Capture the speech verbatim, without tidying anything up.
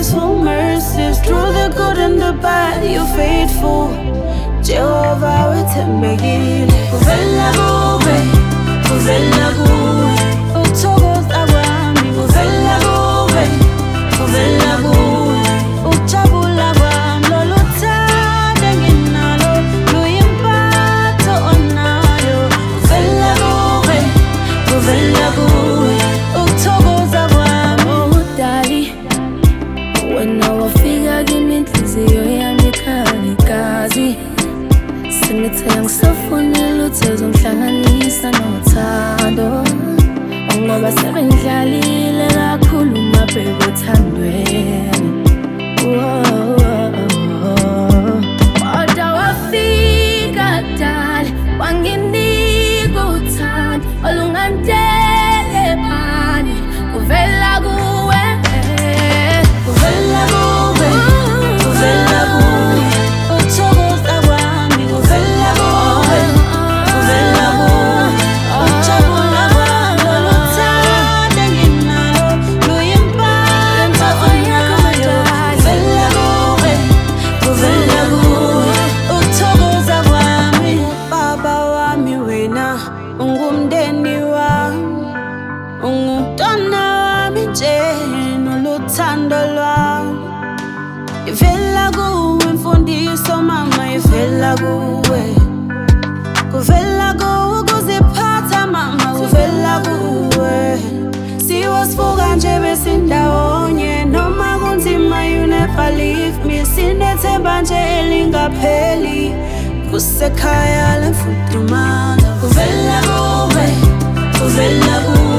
for mercies. Through the good and the bad, you're faithful. Jehovah wethembekile. Kuvela kuwe, kuvela kuwe, ukuthokoza kwami. Kuvela kuwe, kuvela kuwe, ukujabula kwami. Lolu thando enginalo luyimpatho onayo. Kuvela kuwe, kuvela kuwe, ukuthokoza kwami. Udali wena wafika kimi inhliziyo yami ikhali igazi. Sengithe ngisafonela uthezwe ngihlanganisa nothando. Ngoba sebengidlalile kakhulu mabheka othandweni. Kodwa wafika kudala wanginika uthando olungandele phani. Kuvela kuwe, kuvela kuwe, kuvela kuwe, ukuthokoza kwami. Kuvela kuwe, kuvela kuwe, ukujabula kwami. Lolu thando enginalo luyimpatho onayo. Kuvela kuwe, kuvela kuwe, ukuthokoza kwami. Baba wami wena ungumndeni wami, ungumntwana wami nje noluthando lwami. Ivela kuwe mfundiso mama, ivela kuwe. Kuvela kuwe ukuziphatha mama, kuvela kuwe. Siwasifuka nje besindawonye, noma kunzima you never leave me. Sinethemba nje elingapheli, kusekhaya lemfudumala. Kuvela kuwe, kuvela kuwe.